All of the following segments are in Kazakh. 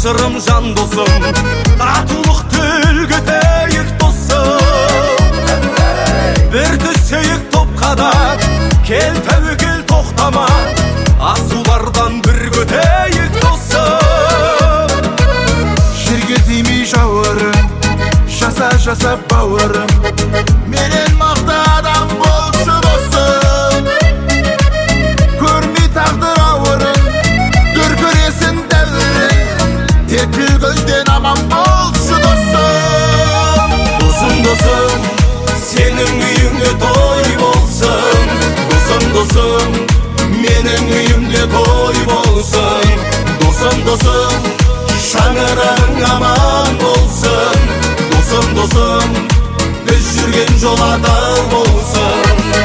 сырым жан досым, татулықты үлгітейік досым. Бір түсейік топқада, кел тәуекел тоқтама, асулардан бір көтейік досым. Жерге тимей жауырым, жаса бауырым, менен мақта адам болшы досым. Көрмей тағдыр ауырым, дүркіресін дәуірім, текіл көзден аман болшы досым. Досым, сенің үйіңде той болсын. Досым, менің үйімде той болсын. Досым, шаңырағың аман болсын. Досым, біз жүрген жол адал болсын.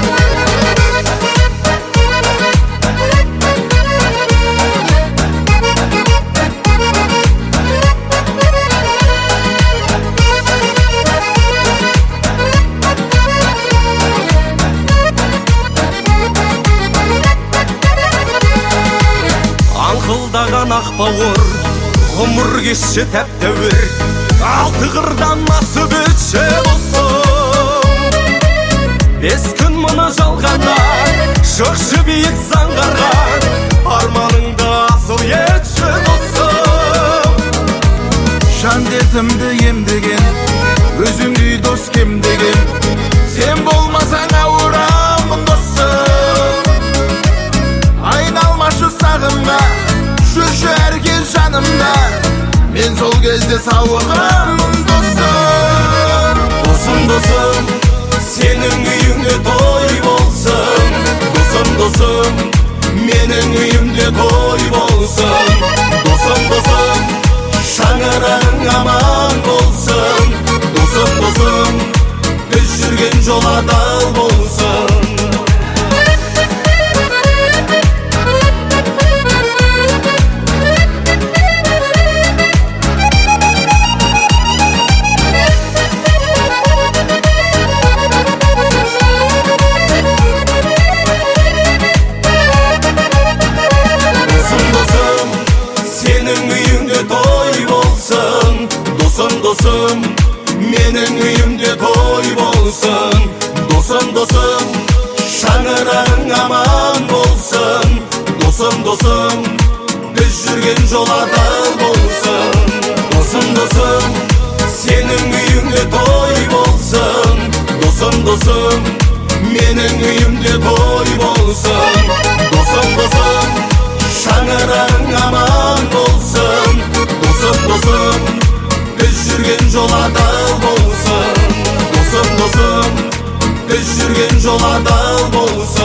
Аңқылдаған ақ бауыр, ғұмыр кешші тәп-тәуір, алты қырдан насып өтші досым. 5 күн мұны жалғанда, шықшы биік заңғарға, арманыңды асыл етші досым. Жан дертімді емдеген, өзіңдей дос кемдеген, сен болмасаң ауырамын досым. Айналмашы сағымға, жүрші әркез жанымда, мен сол кезде сауығамын досым. Досым, сенің үйіңде той болсын. Досым, менің үйімде той болсын. Досым, шаңырағың аман болсын. Досым, біз жүрген жол адал болсын. Досым, менің үйімде той болсын. Досым, шаңырағың аман болсын. Досым, біз жүрген жол адал болсын. Досым, сенің үйіңде той болсын. Досым, менің үйімде той болсын. Досым, шаңырағың аман болсын. Досым, біз жүрген жол адал болсын. Досым, біз жүрген жол адал болсын.